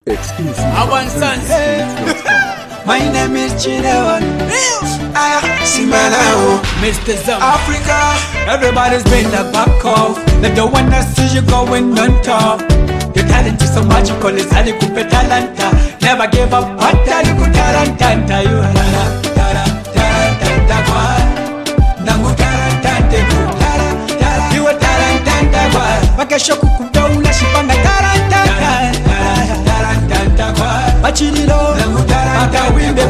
Exclusive. I want sons. My name is Chinewan. Simalao. Mr. Zam. Africa. Everybody's been the back off. They don't wanna see you going on top. Your talent is so magical, it's how you could be talenta. Never give up, what are you good talenta? You are you are talenta. Bakashoku kudaula shipanga talenta. Machililo, Matawimbe,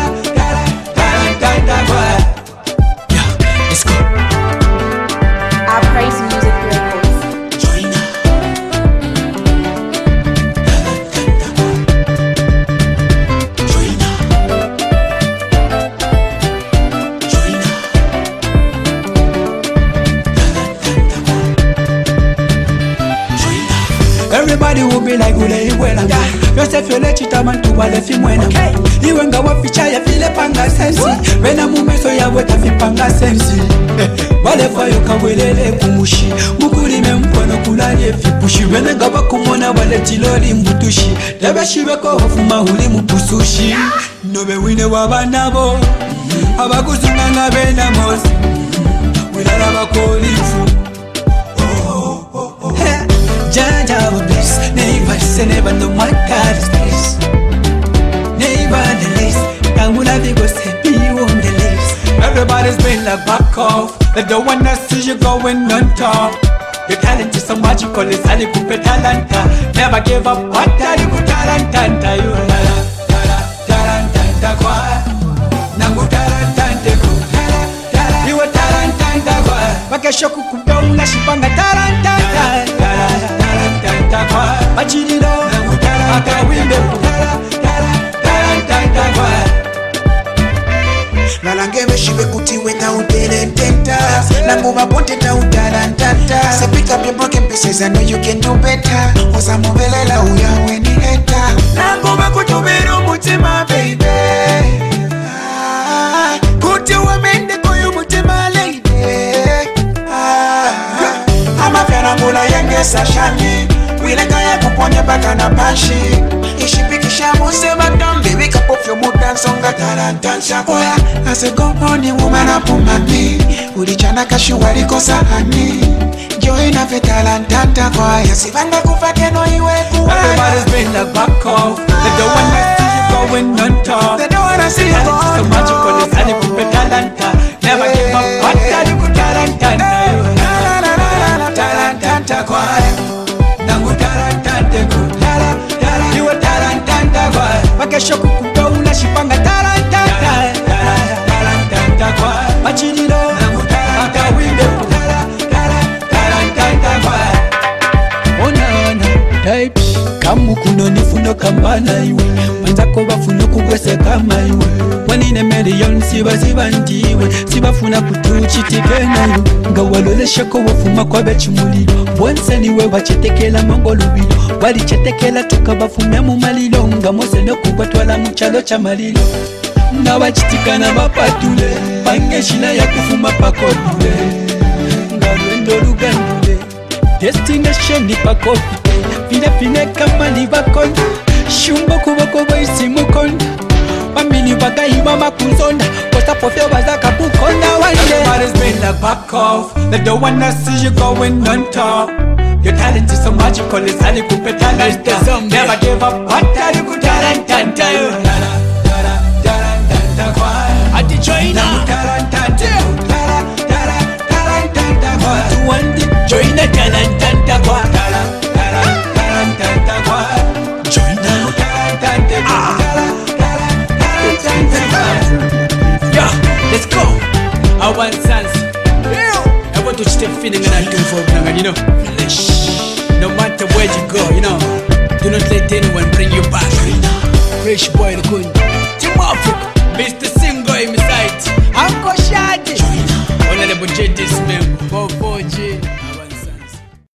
yeah, let's go. I praise music records. Joina. Everybody will be like ule iwela Yosef yole chitaman tuwale fi mwena Iwe nga waficha ya file panga sensi Wena mumeso ya weta fi panga sensi Wale fayo kawelele kumushi Mukulime mpono kulalie fi pushi Wene nga wakumona wale tiloli mbutushi Debe shibeko hofuma huli mupusushi Nobe wine wabanabo Abakuzunga nga bena mosi Wilala bakolifu Jaja will bless. Never say never know my God is blessed. Nevertheless, Kamula Vigo say be on the list. Everybody's been like back off. They don't wanna see you going on top. Your talent is so magical, it's how you could be talenta. Never give up, what are you good talenta? You are talenta kwa. Nangu talenta kwa. You are talenta kwa. Bakashoku kudaula shipanga talenta. Machililo, Matawimbe, Nalangeme shibe kuti wena utelententa Nangu maponteta utalantata So pick up your broken pieces, I know you can do better Oza mubelela uya weni heta Nangu makutubiru mutima baby Kuti wamende koyu mutima lady Amafya nangula yenge sashani Wileka ya kuponye baka na pashi Ishipikisha muse madam Baby cup of your mood dance songa tarantansha Oya, ase go on woman up on me Ulichana kashi waliko sahani Join a fetalantanta kwa Yasivanga kufake no iwe kuwa Everybody's been the back off. They don't wanna see you going on top. They don't wanna see you going so magical, it's how you could be talenta. Never give up, what are you good talenta? Talenta kwa You are talenta kwa Bakashoku kudaula shipanga talenta kwa Machililo Matawimbe talenta kwa Onana type Kamu kuno nifuno kambana iwe Manzako bafuno kugwese kama iwe Wanine million siba ndiwe Sibafuna kutuchitikena iwe Nga walole shako wafuma kwa bechi mulilo Bwanse niwe wachetekela mangolubilo Wali chetekela tuka bafume mu malilo Nga mose no kubatwala muchalo cha malilo Na wachitikana bapatule Pange shila ya kufuma pakodule Nga lwendo lugandule Destination ni pakofite Fine kama ni bakonda Shumbo kuboko boisi mukonda Family bagayiba makunzonda Kosta pofyo bazaka bukonda one day Everybody's been like back off They don't wanna see you going on top Your talent is so magical, it's how you could be talenta. Never give up, what are you good talenta? At the Joina. Join a talenta kwa Yeah, let's go. I want sons. I want to stay feeling and I do for them, you know. No matter where you go, you know. Do not let anyone bring you back. Fresh boy, the good.